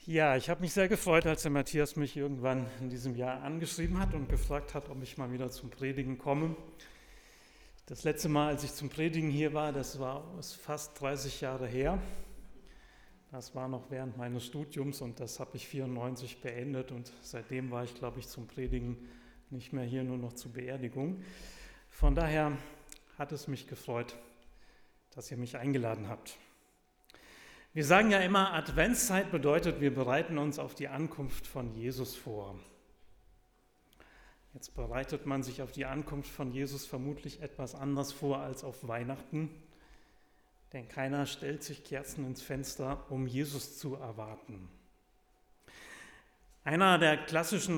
Ja, ich habe mich sehr gefreut, als der Matthias mich irgendwann in diesem Jahr angeschrieben hat und gefragt hat, ob ich mal wieder zum Predigen komme. Das letzte Mal, als ich zum Predigen hier war, ist fast 30 Jahre her. Das war noch während meines Studiums und das habe ich 94 beendet und seitdem war ich, glaube ich, zum Predigen nicht mehr hier, nur noch zur Beerdigung. Von daher hat es mich gefreut, dass ihr mich eingeladen habt. Wir sagen ja immer, Adventszeit bedeutet, wir bereiten uns auf die Ankunft von Jesus vor. Jetzt bereitet man sich auf die Ankunft von Jesus vermutlich etwas anders vor als auf Weihnachten, denn keiner stellt sich Kerzen ins Fenster, um Jesus zu erwarten. Eine der klassischen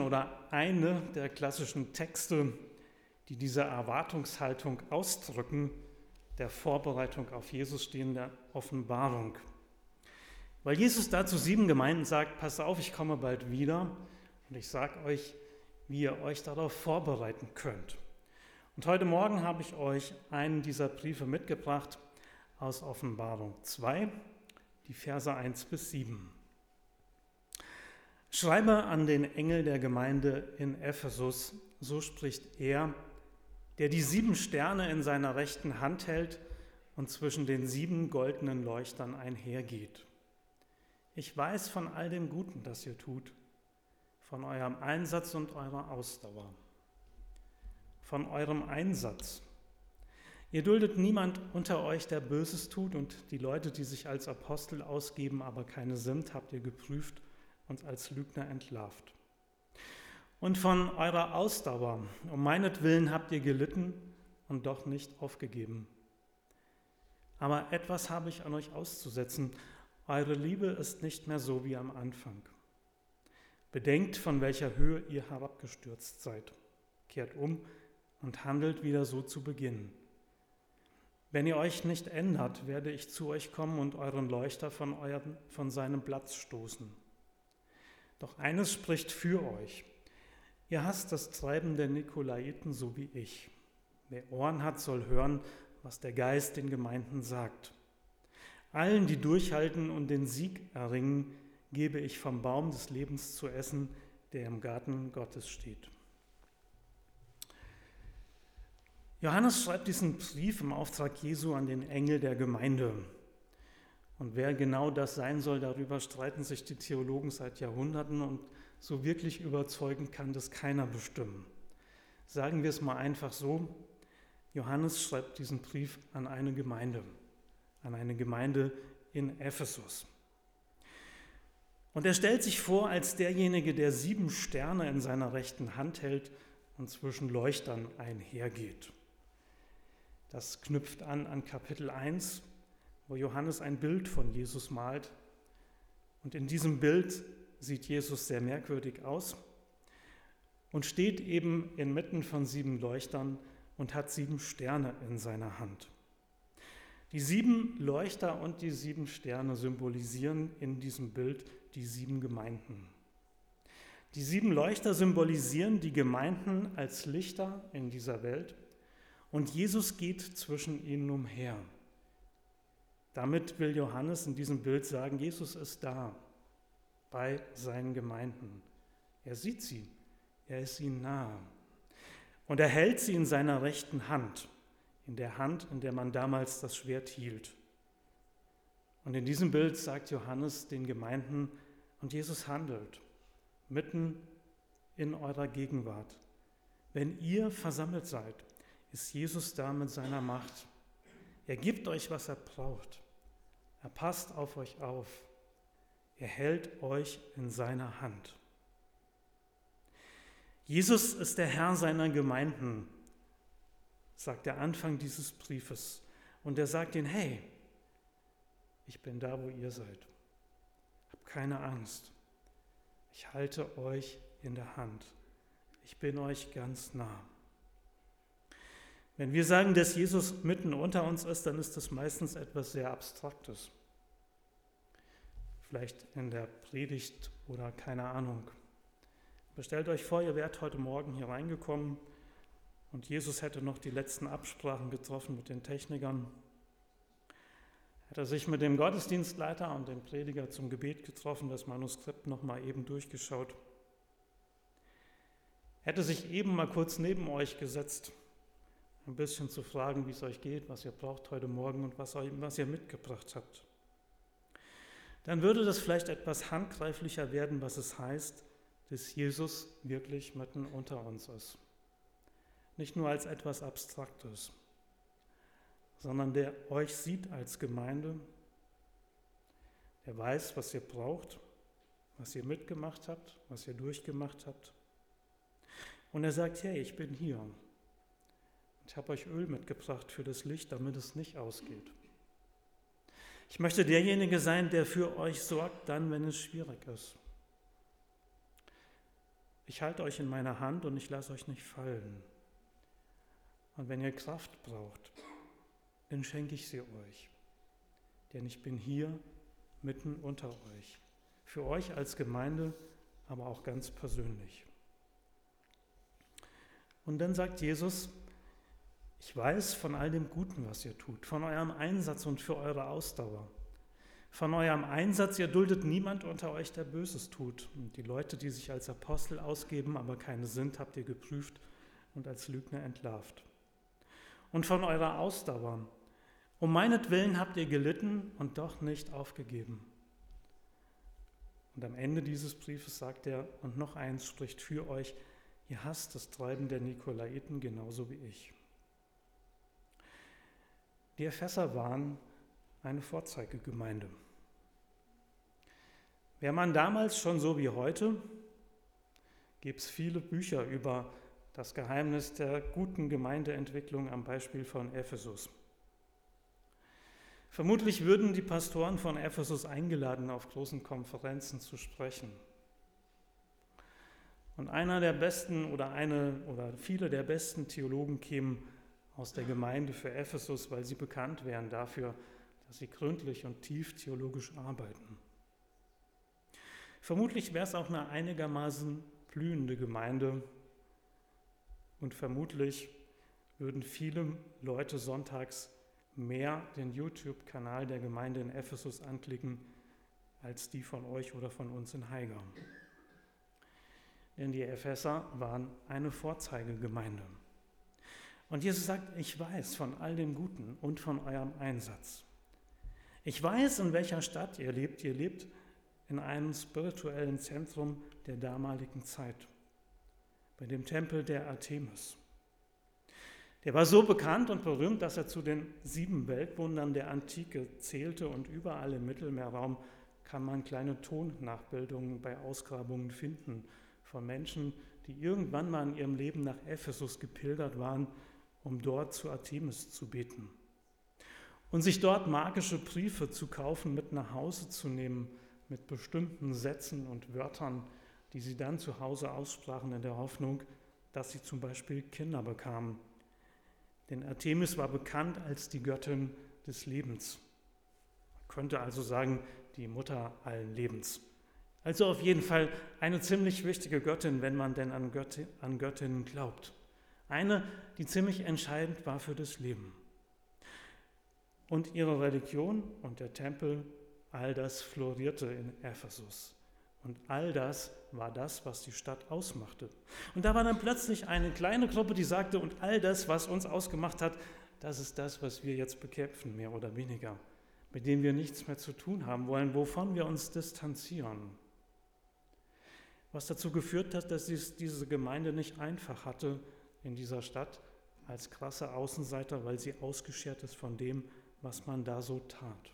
Texte, die diese Erwartungshaltung ausdrücken, der Vorbereitung auf Jesus stehen in der Offenbarung. Weil Jesus da zu 7 Gemeinden sagt, passt auf, ich komme bald wieder und ich sage euch, wie ihr euch darauf vorbereiten könnt. Und heute Morgen habe ich euch einen dieser Briefe mitgebracht aus Offenbarung 2, die Verse 1 bis 7. Schreibe an den Engel der Gemeinde in Ephesus, so spricht er, der die 7 Sterne in seiner rechten Hand hält und zwischen den 7 goldenen Leuchtern einhergeht. Ich weiß von all dem Guten, das ihr tut, von eurem Einsatz und eurer Ausdauer, von eurem Einsatz. Ihr duldet niemand unter euch, der Böses tut, und die Leute, die sich als Apostel ausgeben, aber keine sind, habt ihr geprüft und als Lügner entlarvt. Und von eurer Ausdauer, um meinetwillen habt ihr gelitten und doch nicht aufgegeben. Aber etwas habe ich an euch auszusetzen. Eure Liebe ist nicht mehr so wie am Anfang. Bedenkt, von welcher Höhe ihr herabgestürzt seid. Kehrt um und handelt wieder so zu Beginn. Wenn ihr euch nicht ändert, werde ich zu euch kommen und euren Leuchter von seinem Platz stoßen. Doch eines spricht für euch. Ihr hasst das Treiben der Nikolaiten so wie ich. Wer Ohren hat, soll hören, was der Geist den Gemeinden sagt. Allen, die durchhalten und den Sieg erringen, gebe ich vom Baum des Lebens zu essen, der im Garten Gottes steht. Johannes schreibt diesen Brief im Auftrag Jesu an den Engel der Gemeinde. Und wer genau das sein soll, darüber streiten sich die Theologen seit Jahrhunderten und so wirklich überzeugend kann das keiner bestimmen. Sagen wir es mal einfach so, Johannes schreibt diesen Brief an eine Gemeinde in Ephesus. Und er stellt sich vor als derjenige, der 7 Sterne in seiner rechten Hand hält und zwischen Leuchtern einhergeht. Das knüpft an Kapitel 1, wo Johannes ein Bild von Jesus malt. Und in diesem Bild sieht Jesus sehr merkwürdig aus und steht eben inmitten von 7 Leuchtern und hat 7 Sterne in seiner Hand. Die 7 Leuchter und die 7 Sterne symbolisieren in diesem Bild die 7 Gemeinden. Die 7 Leuchter symbolisieren die Gemeinden als Lichter in dieser Welt und Jesus geht zwischen ihnen umher. Damit will Johannes in diesem Bild sagen, Jesus ist da bei seinen Gemeinden. Er sieht sie, er ist ihnen nahe und er hält sie in seiner rechten Hand. In der Hand, in der man damals das Schwert hielt. Und in diesem Bild sagt Johannes den Gemeinden, und Jesus handelt mitten in eurer Gegenwart. Wenn ihr versammelt seid, ist Jesus da mit seiner Macht. Er gibt euch, was er braucht. Er passt auf euch auf. Er hält euch in seiner Hand. Jesus ist der Herr seiner Gemeinden, sagt der Anfang dieses Briefes. Und er sagt ihnen, hey, ich bin da, wo ihr seid. Habt keine Angst. Ich halte euch in der Hand. Ich bin euch ganz nah. Wenn wir sagen, dass Jesus mitten unter uns ist, dann ist das meistens etwas sehr Abstraktes. Vielleicht in der Predigt oder keine Ahnung. Aber stellt euch vor, ihr wärt heute Morgen hier reingekommen und Jesus hätte noch die letzten Absprachen getroffen mit den Technikern. hat er sich mit dem Gottesdienstleiter und dem Prediger zum Gebet getroffen, das Manuskript nochmal eben durchgeschaut. Hätte sich eben mal kurz neben euch gesetzt, ein bisschen zu fragen, wie es euch geht, was ihr braucht heute Morgen und was ihr mitgebracht habt. Dann würde das vielleicht etwas handgreiflicher werden, was es heißt, dass Jesus wirklich mitten unter uns ist. Nicht nur als etwas Abstraktes, sondern der euch sieht als Gemeinde, der weiß, was ihr braucht, was ihr mitgemacht habt, was ihr durchgemacht habt. Und er sagt, hey, ich bin hier. Ich habe euch Öl mitgebracht für das Licht, damit es nicht ausgeht. Ich möchte derjenige sein, der für euch sorgt, dann, wenn es schwierig ist. Ich halte euch in meiner Hand und ich lasse euch nicht fallen. Und wenn ihr Kraft braucht, dann schenke ich sie euch. Denn ich bin hier mitten unter euch. Für euch als Gemeinde, aber auch ganz persönlich. Und dann sagt Jesus, ich weiß von all dem Guten, was ihr tut, von eurem Einsatz und für eure Ausdauer. Von eurem Einsatz, ihr duldet niemand unter euch, der Böses tut. Und die Leute, die sich als Apostel ausgeben, aber keine sind, habt ihr geprüft und als Lügner entlarvt. Und von eurer Ausdauer. Um meinetwillen habt ihr gelitten und doch nicht aufgegeben. Und am Ende dieses Briefes sagt er, und noch eins spricht für euch, ihr hasst das Treiben der Nikolaiten genauso wie ich. Die Epheser waren eine Vorzeigegemeinde. Wäre man damals schon so wie heute, gäbe es viele Bücher über das Geheimnis der guten Gemeindeentwicklung am Beispiel von Ephesus. Vermutlich würden die Pastoren von Ephesus eingeladen, auf großen Konferenzen zu sprechen. Und einer der besten oder viele der besten Theologen kämen aus der Gemeinde für Ephesus, weil sie bekannt wären dafür, dass sie gründlich und tief theologisch arbeiten. Vermutlich wäre es auch eine einigermaßen blühende Gemeinde und vermutlich würden viele Leute sonntags mehr den YouTube-Kanal der Gemeinde in Ephesus anklicken, als die von euch oder von uns in Haiger. Denn die Epheser waren eine Vorzeigegemeinde. Und Jesus sagt, ich weiß von all dem Guten und von eurem Einsatz. Ich weiß, in welcher Stadt ihr lebt. Ihr lebt in einem spirituellen Zentrum der damaligen Zeit, bei dem Tempel der Artemis. Der war so bekannt und berühmt, dass er zu den 7 Weltwundern der Antike zählte und überall im Mittelmeerraum kann man kleine Tonnachbildungen bei Ausgrabungen finden von Menschen, die irgendwann mal in ihrem Leben nach Ephesus gepilgert waren, um dort zu Artemis zu beten. Und sich dort magische Briefe zu kaufen, mit nach Hause zu nehmen, mit bestimmten Sätzen und Wörtern, die sie dann zu Hause aussprachen in der Hoffnung, dass sie zum Beispiel Kinder bekamen. Denn Artemis war bekannt als die Göttin des Lebens. Man könnte also sagen, die Mutter allen Lebens. Also auf jeden Fall eine ziemlich wichtige Göttin, wenn man denn an Göttinnen glaubt. Eine, die ziemlich entscheidend war für das Leben. Und ihre Religion und der Tempel, all das florierte in Ephesus. Und all das war das, was die Stadt ausmachte. Und da war dann plötzlich eine kleine Gruppe, die sagte, und all das, was uns ausgemacht hat, das ist das, was wir jetzt bekämpfen, mehr oder weniger, mit dem wir nichts mehr zu tun haben wollen, wovon wir uns distanzieren. Was dazu geführt hat, dass diese Gemeinde nicht einfach hatte in dieser Stadt als krasse Außenseiter, weil sie ausgeschert ist von dem, was man da so tat.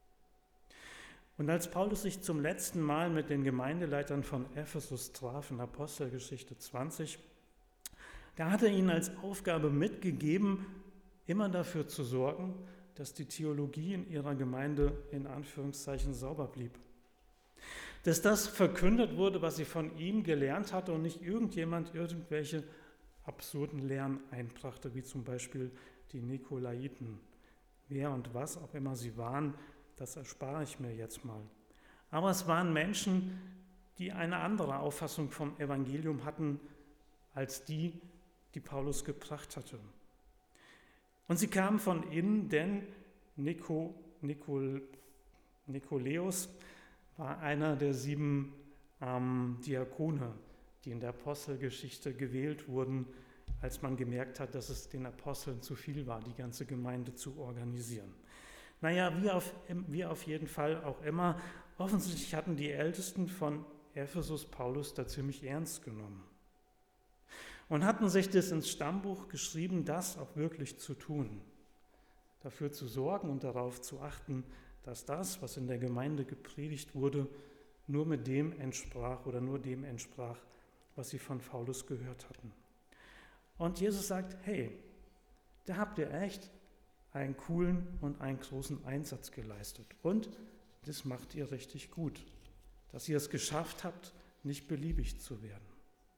Und als Paulus sich zum letzten Mal mit den Gemeindeleitern von Ephesus traf, in Apostelgeschichte 20, da hat er ihnen als Aufgabe mitgegeben, immer dafür zu sorgen, dass die Theologie in ihrer Gemeinde in Anführungszeichen sauber blieb. Dass das verkündet wurde, was sie von ihm gelernt hatte und nicht irgendjemand irgendwelche absurden Lehren einbrachte, wie zum Beispiel die Nikolaiten. Wer und was auch immer sie waren, das erspare ich mir jetzt mal. Aber es waren Menschen, die eine andere Auffassung vom Evangelium hatten, als die Paulus gebracht hatte. Und sie kamen von innen, denn Nikoläus war einer der 7 Diakone, die in der Apostelgeschichte gewählt wurden, als man gemerkt hat, dass es den Aposteln zu viel war, die ganze Gemeinde zu organisieren. Naja, wie auf jeden Fall auch immer, offensichtlich hatten die Ältesten von Ephesus Paulus da ziemlich ernst genommen und hatten sich das ins Stammbuch geschrieben, das auch wirklich zu tun, dafür zu sorgen und darauf zu achten, dass das, was in der Gemeinde gepredigt wurde, nur dem entsprach, was sie von Paulus gehört hatten. Und Jesus sagt, hey, da habt ihr echt einen coolen und einen großen Einsatz geleistet. Und das macht ihr richtig gut, dass ihr es geschafft habt, nicht beliebig zu werden.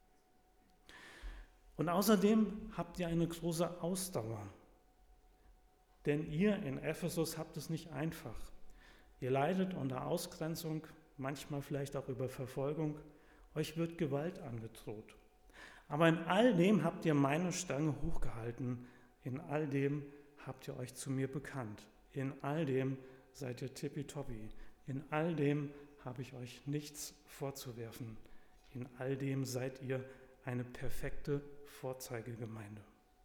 Und außerdem habt ihr eine große Ausdauer. Denn ihr in Ephesus habt es nicht einfach. Ihr leidet unter Ausgrenzung, manchmal vielleicht auch über Verfolgung. Euch wird Gewalt angedroht. Aber in all dem habt ihr meine Stange hochgehalten. In all dem habt ihr euch zu mir bekannt. In all dem seid ihr tippitoppi. In all dem habe ich euch nichts vorzuwerfen. In all dem seid ihr eine perfekte Vorzeigegemeinde.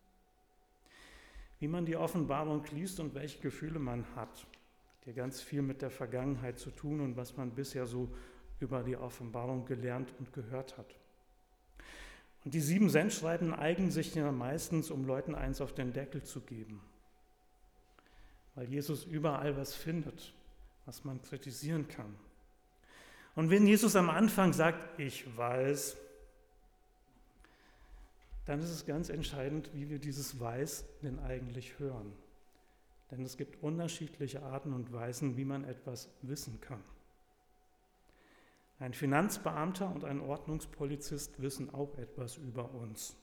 Wie man die Offenbarung liest und welche Gefühle man hat ja ganz viel mit der Vergangenheit zu tun und was man bisher so über die Offenbarung gelernt und gehört hat. Und die 7 Sendschreiben eignen sich ja meistens, um Leuten eins auf den Deckel zu geben, weil Jesus überall was findet, was man kritisieren kann. Und wenn Jesus am Anfang sagt, ich weiß, dann ist es ganz entscheidend, wie wir dieses Weiß denn eigentlich hören. Denn es gibt unterschiedliche Arten und Weisen, wie man etwas wissen kann. Ein Finanzbeamter und ein Ordnungspolizist wissen auch etwas über uns.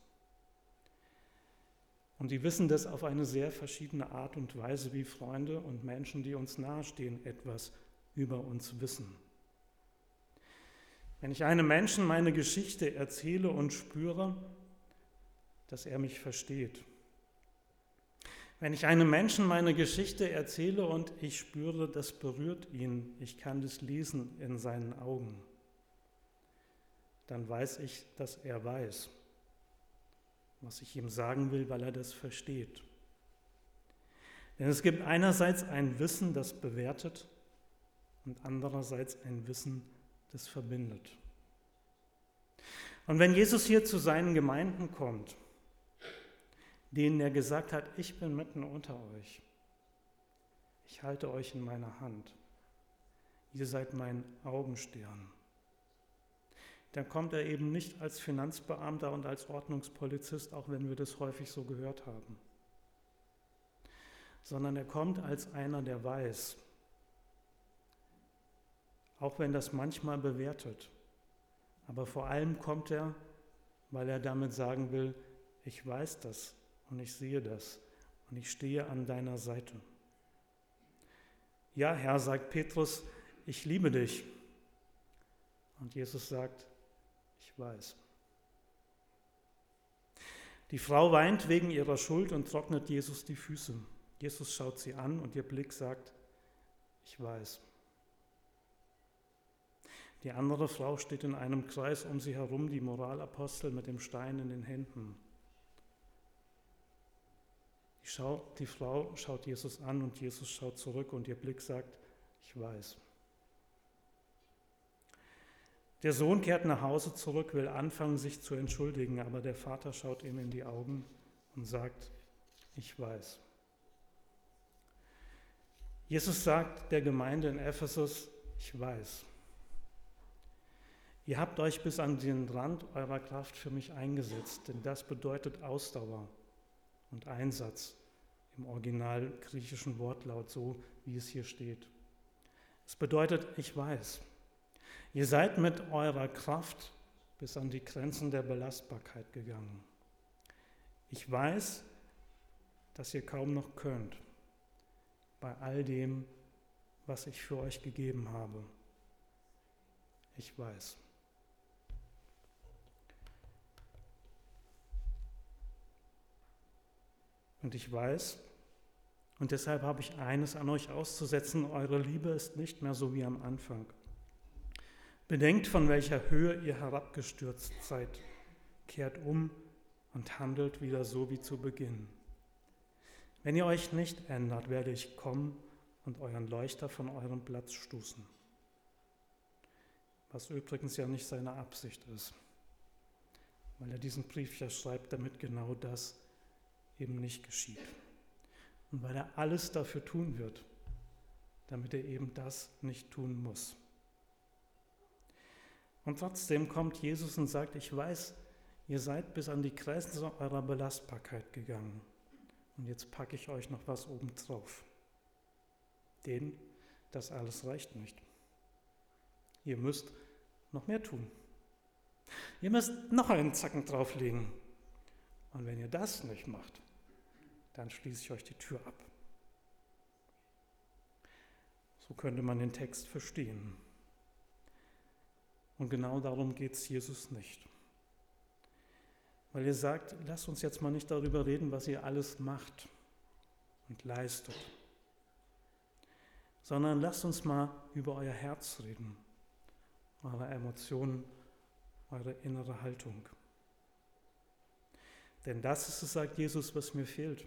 Und die wissen das auf eine sehr verschiedene Art und Weise, wie Freunde und Menschen, die uns nahestehen, etwas über uns wissen. Wenn ich einem Menschen meine Geschichte erzähle und spüre, dass er mich versteht. Wenn ich einem Menschen meine Geschichte erzähle und ich spüre, das berührt ihn, ich kann das lesen in seinen Augen, dann weiß ich, dass er weiß, was ich ihm sagen will, weil er das versteht. Denn es gibt einerseits ein Wissen, das bewertet und andererseits ein Wissen, das verbindet. Und wenn Jesus hier zu seinen Gemeinden kommt, denen er gesagt hat, ich bin mitten unter euch, ich halte euch in meiner Hand, ihr seid mein Augenstern, dann kommt er eben nicht als Finanzbeamter und als Ordnungspolizist, auch wenn wir das häufig so gehört haben, sondern er kommt als einer, der weiß, auch wenn das manchmal bewertet, aber vor allem kommt er, weil er damit sagen will, ich weiß das und ich sehe das und ich stehe an deiner Seite. Ja, Herr, sagt Petrus, ich liebe dich. Und Jesus sagt, ich weiß. Die Frau weint wegen ihrer Schuld und trocknet Jesus die Füße. Jesus schaut sie an und ihr Blick sagt, ich weiß. Die andere Frau steht in einem Kreis um sie herum, die Moralapostel mit dem Stein in den Händen. Die Frau schaut Jesus an und Jesus schaut zurück und ihr Blick sagt, ich weiß. Der Sohn kehrt nach Hause zurück, will anfangen, sich zu entschuldigen, aber der Vater schaut ihm in die Augen und sagt, ich weiß. Jesus sagt der Gemeinde in Ephesus, ich weiß. Ihr habt euch bis an den Rand eurer Kraft für mich eingesetzt, denn das bedeutet Ausdauer und Einsatz im original griechischen Wortlaut, so wie es hier steht. Es bedeutet, ich weiß. Ihr seid mit eurer Kraft bis an die Grenzen der Belastbarkeit gegangen. Ich weiß, dass ihr kaum noch könnt, bei all dem, was ich für euch gegeben habe. Ich weiß. Und ich weiß, Und deshalb habe ich eines an euch auszusetzen: Eure Liebe ist nicht mehr so wie am Anfang. Bedenkt, von welcher Höhe ihr herabgestürzt seid. Kehrt um und handelt wieder so wie zu Beginn. Wenn ihr euch nicht ändert, werde ich kommen und euren Leuchter von eurem Platz stoßen. Was übrigens ja nicht seine Absicht ist, weil er diesen Brief ja schreibt, damit genau das eben nicht geschieht. Und weil er alles dafür tun wird, damit er eben das nicht tun muss. Und trotzdem kommt Jesus und sagt: Ich weiß, ihr seid bis an die Grenze eurer Belastbarkeit gegangen. Und jetzt packe ich euch noch was obendrauf. Denn das alles reicht nicht. Ihr müsst noch mehr tun. Ihr müsst noch einen Zacken drauflegen. Und wenn ihr das nicht macht, dann schließe ich euch die Tür ab. So könnte man den Text verstehen. Und genau darum geht es Jesus nicht. Weil er sagt: Lasst uns jetzt mal nicht darüber reden, was ihr alles macht und leistet, sondern lasst uns mal über euer Herz reden, eure Emotionen, eure innere Haltung. Denn das ist es, sagt Jesus, was mir fehlt.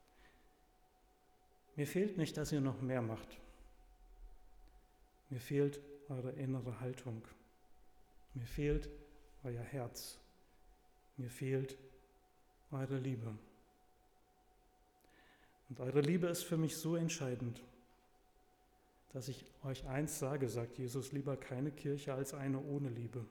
Mir fehlt nicht, dass ihr noch mehr macht. Mir fehlt eure innere Haltung. Mir fehlt euer Herz. Mir fehlt eure Liebe. Und eure Liebe ist für mich so entscheidend, dass ich euch eins sage, sagt Jesus: Lieber keine Kirche als eine ohne Liebe.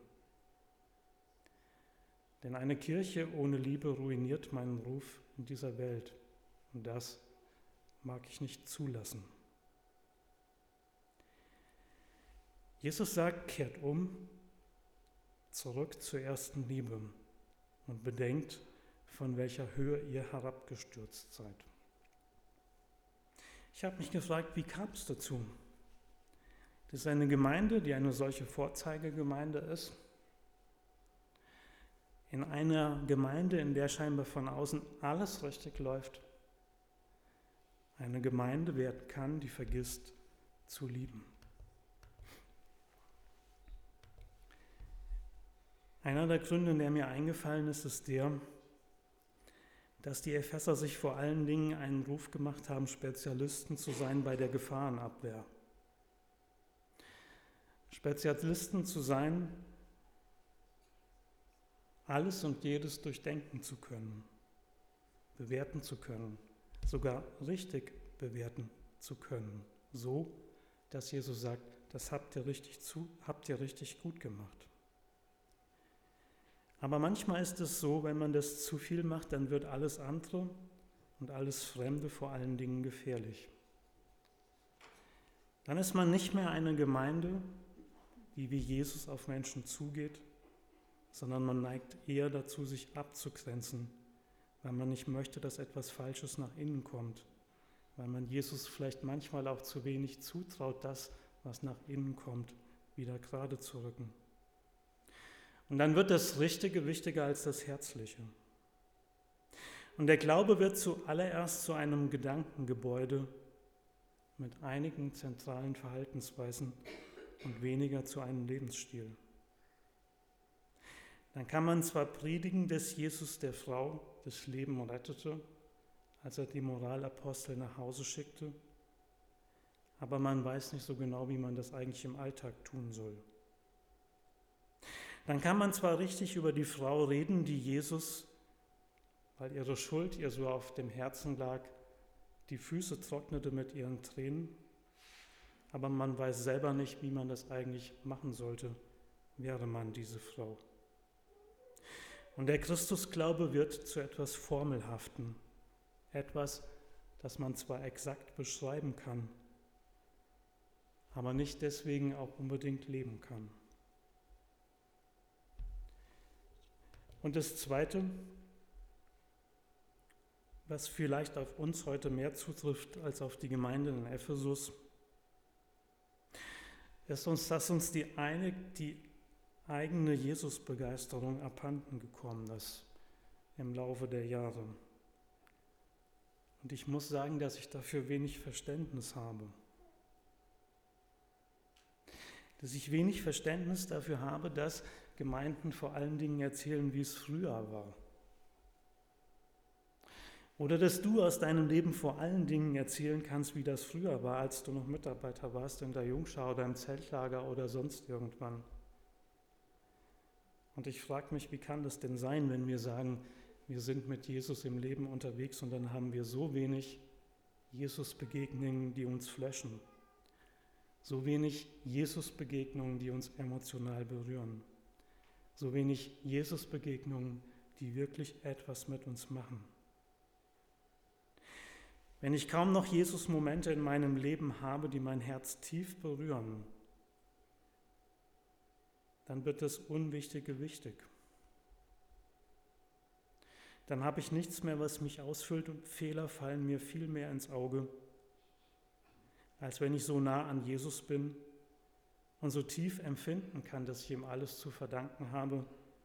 Denn eine Kirche ohne Liebe ruiniert meinen Ruf in dieser Welt. Und das mag ich nicht zulassen. Jesus sagt: Kehrt um, zurück zur ersten Liebe und bedenkt, von welcher Höhe ihr herabgestürzt seid. Ich habe mich gefragt, wie kam es dazu? Das ist eine Gemeinde, die eine solche Vorzeigegemeinde ist. In einer Gemeinde, in der scheinbar von außen alles richtig läuft. Eine Gemeinde werden kann, die vergisst zu lieben. Einer der Gründe, der mir eingefallen ist, ist der, dass die Epheser sich vor allen Dingen einen Ruf gemacht haben, Spezialisten zu sein bei der Gefahrenabwehr. Spezialisten zu sein, alles und jedes durchdenken zu können, bewerten zu können, sogar richtig bewerten zu können, so, dass Jesus sagt: Das habt ihr richtig gut gemacht. Aber manchmal ist es so, wenn man das zu viel macht, dann wird alles andere und alles Fremde vor allen Dingen gefährlich. Dann ist man nicht mehr eine Gemeinde, die wie Jesus auf Menschen zugeht, sondern man neigt eher dazu, sich abzugrenzen, weil man nicht möchte, dass etwas Falsches nach innen kommt, weil man Jesus vielleicht manchmal auch zu wenig zutraut, das, was nach innen kommt, wieder gerade zu rücken. Und dann wird das Richtige wichtiger als das Herzliche. Und der Glaube wird zuallererst zu einem Gedankengebäude mit einigen zentralen Verhaltensweisen und weniger zu einem Lebensstil. Dann kann man zwar predigen, dass Jesus der Frau das Leben rettete, als er die Moralapostel nach Hause schickte, aber man weiß nicht so genau, wie man das eigentlich im Alltag tun soll. Dann kann man zwar richtig über die Frau reden, die Jesus, weil ihre Schuld ihr so auf dem Herzen lag, die Füße trocknete mit ihren Tränen, aber man weiß selber nicht, wie man das eigentlich machen sollte, wäre man diese Frau. Und der Christusglaube wird zu etwas Formelhaften, etwas, das man zwar exakt beschreiben kann, aber nicht deswegen auch unbedingt leben kann. Und das Zweite, was vielleicht auf uns heute mehr zutrifft als auf die Gemeinde in Ephesus, ist dass uns die eigene Jesus-Begeisterung abhanden gekommen ist im Laufe der Jahre. Und ich muss sagen, dass ich dafür wenig Verständnis habe. Dass ich wenig Verständnis dafür habe, dass Gemeinden vor allen Dingen erzählen, wie es früher war. Oder dass du aus deinem Leben vor allen Dingen erzählen kannst, wie das früher war, als du noch Mitarbeiter warst in der Jungschar oder im Zeltlager oder sonst irgendwann. Und ich frage mich, wie kann das denn sein, wenn wir sagen, wir sind mit Jesus im Leben unterwegs und dann haben wir so wenig Jesus-Begegnungen, die uns flashen. So wenig Jesus-Begegnungen, die uns emotional berühren. So wenig Jesus-Begegnungen, die wirklich etwas mit uns machen. Wenn ich kaum noch Jesus-Momente in meinem Leben habe, die mein Herz tief berühren, dann wird das Unwichtige wichtig. Dann habe ich nichts mehr, was mich ausfüllt und Fehler fallen mir viel mehr ins Auge, als wenn ich so nah an Jesus bin und so tief empfinden kann, dass ich ihm alles zu verdanken habe,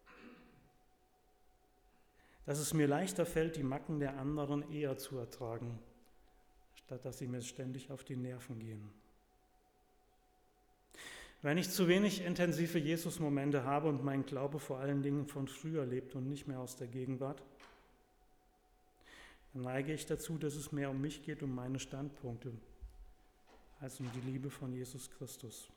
dass es mir leichter fällt, die Macken der anderen eher zu ertragen, statt dass sie mir ständig auf die Nerven gehen. Wenn ich zu wenig intensive Jesus-Momente habe und mein Glaube vor allen Dingen von früher lebt und nicht mehr aus der Gegenwart, dann neige ich dazu, dass es mehr um mich geht, um meine Standpunkte, als um die Liebe von Jesus Christus.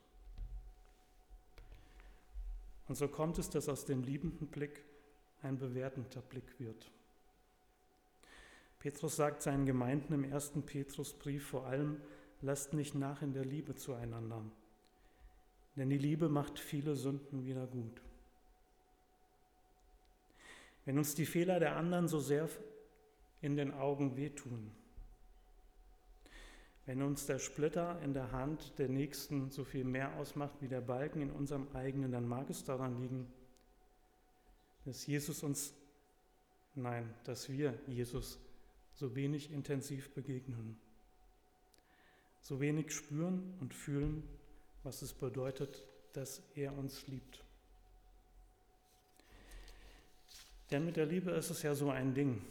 Und so kommt es, dass aus dem liebenden Blick ein bewertender Blick wird. Petrus sagt seinen Gemeinden im 1. Petrusbrief vor allem, lasst nicht nach in der Liebe zueinander, denn die Liebe macht viele Sünden wieder gut. Wenn uns die Fehler der anderen so sehr in den Augen wehtun, wenn uns der Splitter in der Hand der Nächsten so viel mehr ausmacht wie der Balken in unserem eigenen, dann mag es daran liegen, dass wir Jesus so wenig intensiv begegnen, so wenig spüren und fühlen, was es bedeutet, dass er uns liebt. Denn mit der Liebe ist es ja so ein Ding.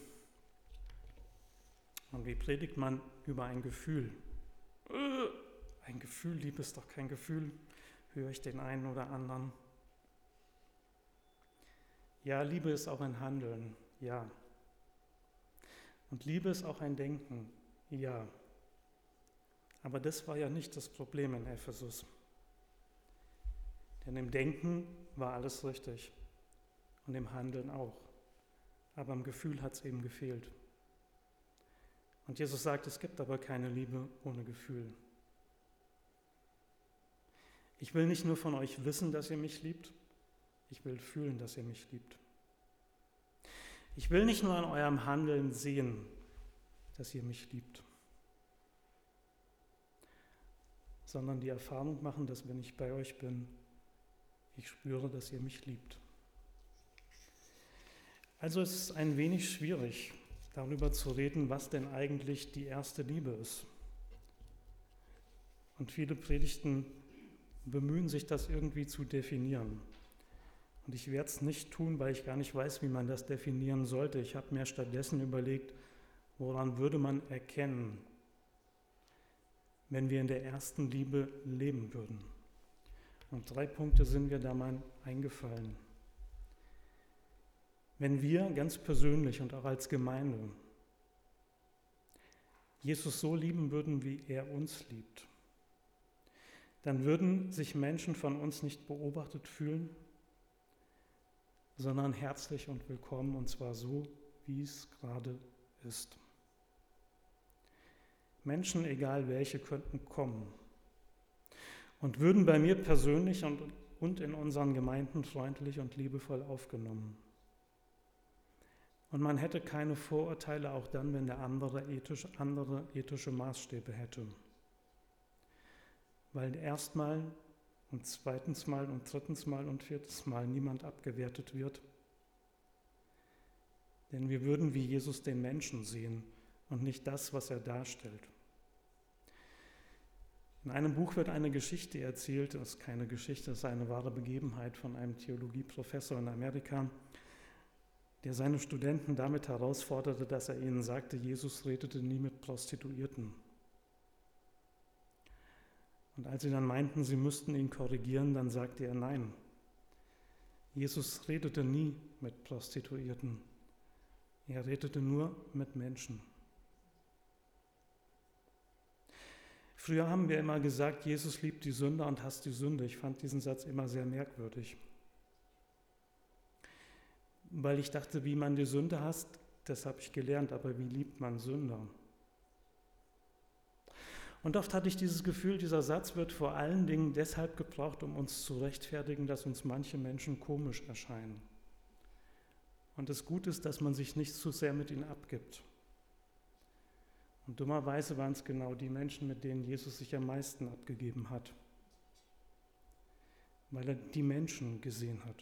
Und wie predigt man über ein Gefühl? Ein Gefühl, Liebe ist doch kein Gefühl, höre ich den einen oder anderen. Ja, Liebe ist auch ein Handeln, ja. Und Liebe ist auch ein Denken, ja. Aber das war ja nicht das Problem in Ephesus. Denn im Denken war alles richtig und im Handeln auch. Aber im Gefühl hat es eben gefehlt. Und Jesus sagt, es gibt aber keine Liebe ohne Gefühl. Ich will nicht nur von euch wissen, dass ihr mich liebt, ich will fühlen, dass ihr mich liebt. Ich will nicht nur an eurem Handeln sehen, dass ihr mich liebt, sondern die Erfahrung machen, dass wenn ich bei euch bin, ich spüre, dass ihr mich liebt. Also es ist ein wenig schwierig, darüber zu reden, was denn eigentlich die erste Liebe ist. Und viele Predigten bemühen sich, das irgendwie zu definieren. Und ich werde es nicht tun, weil ich gar nicht weiß, wie man das definieren sollte. Ich habe mir stattdessen überlegt, woran würde man erkennen, wenn wir in der ersten Liebe leben würden. Und 3 Punkte sind mir da mal eingefallen. Wenn wir ganz persönlich und auch als Gemeinde Jesus so lieben würden, wie er uns liebt, dann würden sich Menschen von uns nicht beobachtet fühlen, sondern herzlich und willkommen, und zwar so, wie es gerade ist. Menschen, egal welche, könnten kommen und würden bei mir persönlich und in unseren Gemeinden freundlich und liebevoll aufgenommen. Und man hätte keine Vorurteile, auch dann, wenn der andere ethische Maßstäbe hätte. Weil erstmal und zweitens Mal und drittens Mal und viertes Mal niemand abgewertet wird. Denn wir würden wie Jesus den Menschen sehen und nicht das, was er darstellt. In einem Buch wird eine Geschichte erzählt, das ist keine Geschichte, das ist eine wahre Begebenheit von einem Theologieprofessor in Amerika. der seine Studenten damit herausforderte, dass er ihnen sagte, Jesus redete nie mit Prostituierten. Und als sie dann meinten, sie müssten ihn korrigieren, dann sagte er, nein, Jesus redete nie mit Prostituierten. Er redete nur mit Menschen. Früher haben wir immer gesagt, Jesus liebt die Sünder und hasst die Sünde. Ich fand diesen Satz immer sehr merkwürdig. Weil ich dachte, wie man die Sünde hasst, das habe ich gelernt, aber wie liebt man Sünder? Und oft hatte ich dieses Gefühl, dieser Satz wird vor allen Dingen deshalb gebraucht, um uns zu rechtfertigen, dass uns manche Menschen komisch erscheinen. Und das Gute ist, dass man sich nicht zu sehr mit ihnen abgibt. Und dummerweise waren es genau die Menschen, mit denen Jesus sich am meisten abgegeben hat, weil er die Menschen gesehen hat.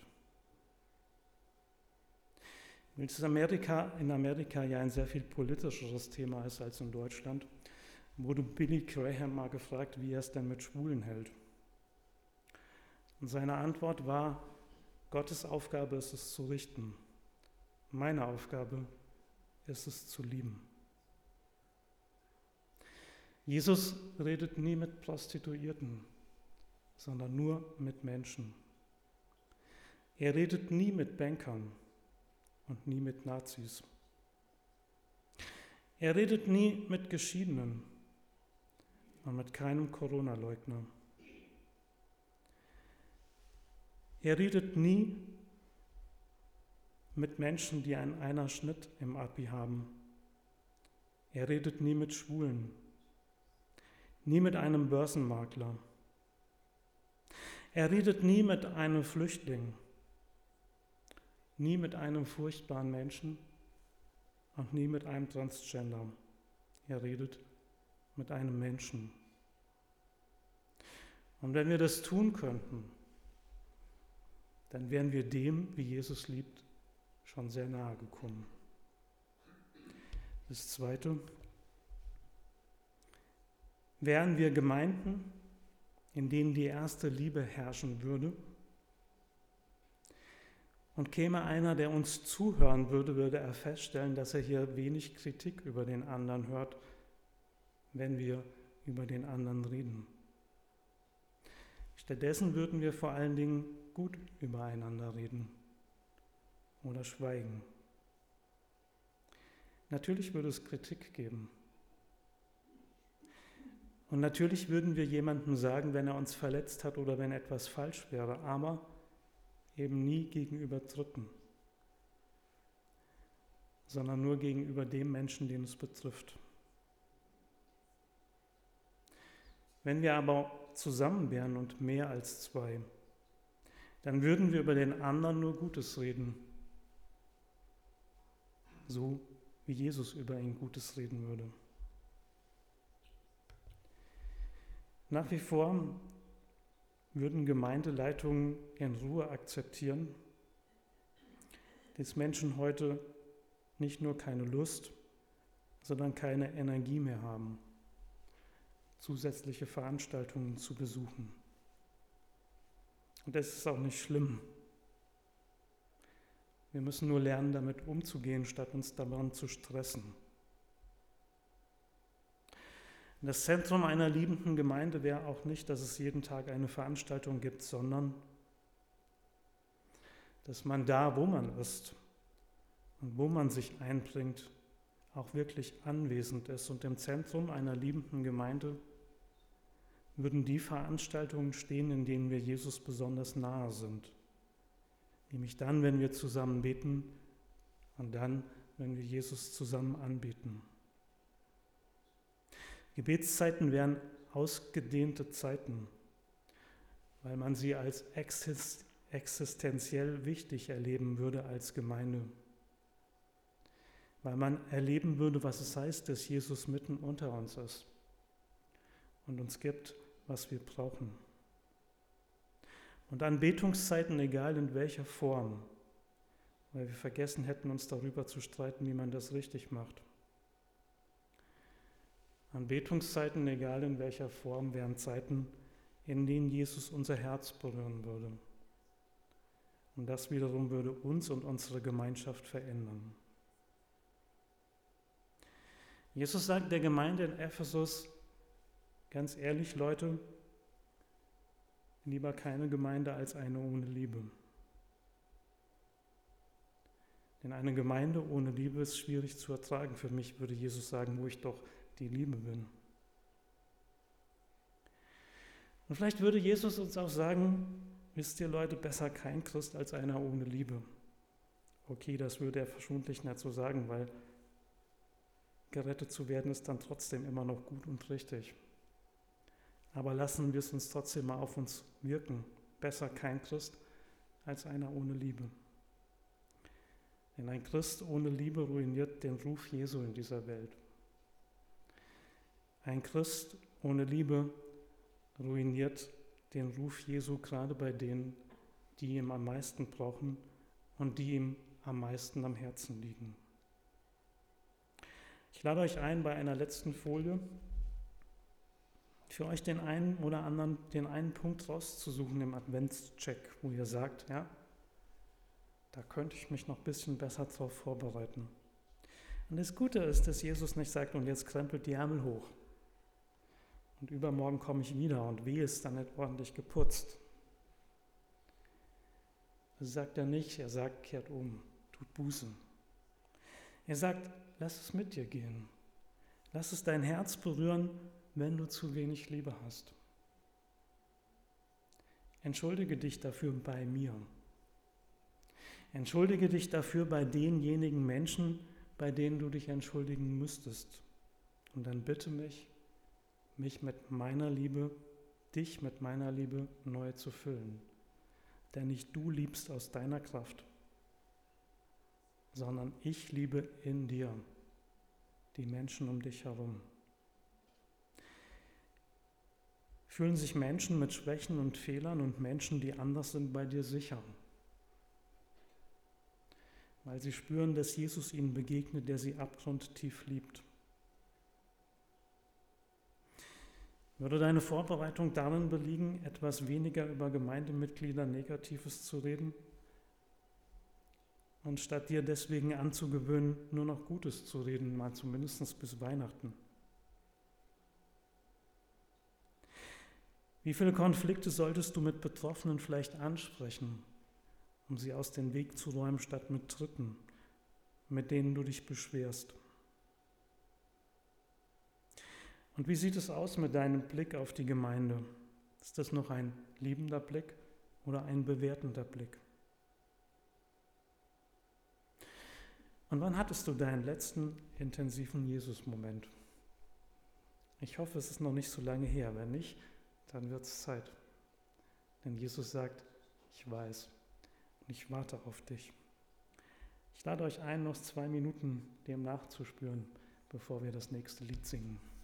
Weil es in Amerika ja ein sehr viel politischeres Thema ist als in Deutschland, wurde Billy Graham mal gefragt, wie er es denn mit Schwulen hält. Und seine Antwort war, Gottes Aufgabe ist es zu richten. Meine Aufgabe ist es zu lieben. Jesus redet nie mit Prostituierten, sondern nur mit Menschen. Er redet nie mit Bankern und nie mit Nazis. Er redet nie mit Geschiedenen und mit keinem Corona-Leugner. Er redet nie mit Menschen, die einen Einerschnitt im Abi haben. Er redet nie mit Schwulen, nie mit einem Börsenmakler. Er redet nie mit einem Flüchtling, nie mit einem furchtbaren Menschen und nie mit einem Transgender. Er redet mit einem Menschen. Und wenn wir das tun könnten, dann wären wir dem, wie Jesus liebt, schon sehr nahe gekommen. Das Zweite, wären wir Gemeinden, in denen die erste Liebe herrschen würde, und käme einer, der uns zuhören würde, würde er feststellen, dass er hier wenig Kritik über den anderen hört, wenn wir über den anderen reden. Stattdessen würden wir vor allen Dingen gut übereinander reden oder schweigen. Natürlich würde es Kritik geben. Und natürlich würden wir jemandem sagen, wenn er uns verletzt hat oder wenn etwas falsch wäre, aber eben nie gegenüber Dritten, sondern nur gegenüber dem Menschen, den es betrifft. Wenn wir aber zusammen wären und mehr als zwei, dann würden wir über den anderen nur Gutes reden, so wie Jesus über ihn Gutes reden würde. Nach wie vor würden Gemeindeleitungen in Ruhe akzeptieren, dass Menschen heute nicht nur keine Lust, sondern keine Energie mehr haben, zusätzliche Veranstaltungen zu besuchen. Und das ist auch nicht schlimm. Wir müssen nur lernen, damit umzugehen, statt uns daran zu stressen. Das Zentrum einer liebenden Gemeinde wäre auch nicht, dass es jeden Tag eine Veranstaltung gibt, sondern dass man da, wo man ist und wo man sich einbringt, auch wirklich anwesend ist. Und im Zentrum einer liebenden Gemeinde würden die Veranstaltungen stehen, in denen wir Jesus besonders nahe sind. Nämlich dann, wenn wir zusammen beten und dann, wenn wir Jesus zusammen anbeten. Gebetszeiten wären ausgedehnte Zeiten, weil man sie als existenziell wichtig erleben würde als Gemeinde. Weil man erleben würde, was es heißt, dass Jesus mitten unter uns ist und uns gibt, was wir brauchen. Und Anbetungszeiten, egal in welcher Form, weil wir vergessen hätten, uns darüber zu streiten, wie man das richtig macht. Anbetungszeiten, egal in welcher Form, wären Zeiten, in denen Jesus unser Herz berühren würde. Und das wiederum würde uns und unsere Gemeinschaft verändern. Jesus sagt der Gemeinde in Ephesus, ganz ehrlich, Leute, lieber keine Gemeinde als eine ohne Liebe. Denn eine Gemeinde ohne Liebe ist schwierig zu ertragen. Für mich würde Jesus sagen, wo ich doch die Liebe bin. Und vielleicht würde Jesus uns auch sagen, wisst ihr Leute, besser kein Christ als einer ohne Liebe. Okay, das würde er verschwundlich nicht so sagen, weil gerettet zu werden ist dann trotzdem immer noch gut und richtig. Aber lassen wir es uns trotzdem mal auf uns wirken. Besser kein Christ als einer ohne Liebe. Denn ein Christ ohne Liebe ruiniert den Ruf Jesu in dieser Welt. Ein Christ ohne Liebe ruiniert den Ruf Jesu gerade bei denen, die ihn am meisten brauchen und die ihm am meisten am Herzen liegen. Ich lade euch ein, bei einer letzten Folie für euch den einen oder anderen, den einen Punkt rauszusuchen im Adventscheck, wo ihr sagt, ja, da könnte ich mich noch ein bisschen besser darauf vorbereiten. Und das Gute ist, dass Jesus nicht sagt, und jetzt krempelt die Ärmel hoch. Und übermorgen komme ich wieder und wehe, ist dann nicht ordentlich geputzt. Das sagt er nicht, er sagt, kehrt um, tut Buße. Er sagt, lass es mit dir gehen. Lass es dein Herz berühren, wenn du zu wenig Liebe hast. Entschuldige dich dafür bei mir. Entschuldige dich dafür bei denjenigen Menschen, bei denen du dich entschuldigen müsstest. Und dann bitte mich mit meiner Liebe, dich mit meiner Liebe neu zu füllen. Denn nicht du liebst aus deiner Kraft, sondern ich liebe in dir die Menschen um dich herum. Fühlen sich Menschen mit Schwächen und Fehlern und Menschen, die anders sind, bei dir sicher? Weil sie spüren, dass Jesus ihnen begegnet, der sie abgrundtief liebt. Würde deine Vorbereitung darin belegen, etwas weniger über Gemeindemitglieder Negatives zu reden und statt dir deswegen anzugewöhnen, nur noch Gutes zu reden, mal zumindest bis Weihnachten? Wie viele Konflikte solltest du mit Betroffenen vielleicht ansprechen, um sie aus dem Weg zu räumen, statt mit Dritten, mit denen du dich beschwerst? Und wie sieht es aus mit deinem Blick auf die Gemeinde? Ist das noch ein liebender Blick oder ein bewertender Blick? Und wann hattest du deinen letzten intensiven Jesus-Moment? Ich hoffe, es ist noch nicht so lange her. Wenn nicht, dann wird es Zeit. Denn Jesus sagt, ich weiß und ich warte auf dich. Ich lade euch ein, noch 2 Minuten dem nachzuspüren, bevor wir das nächste Lied singen.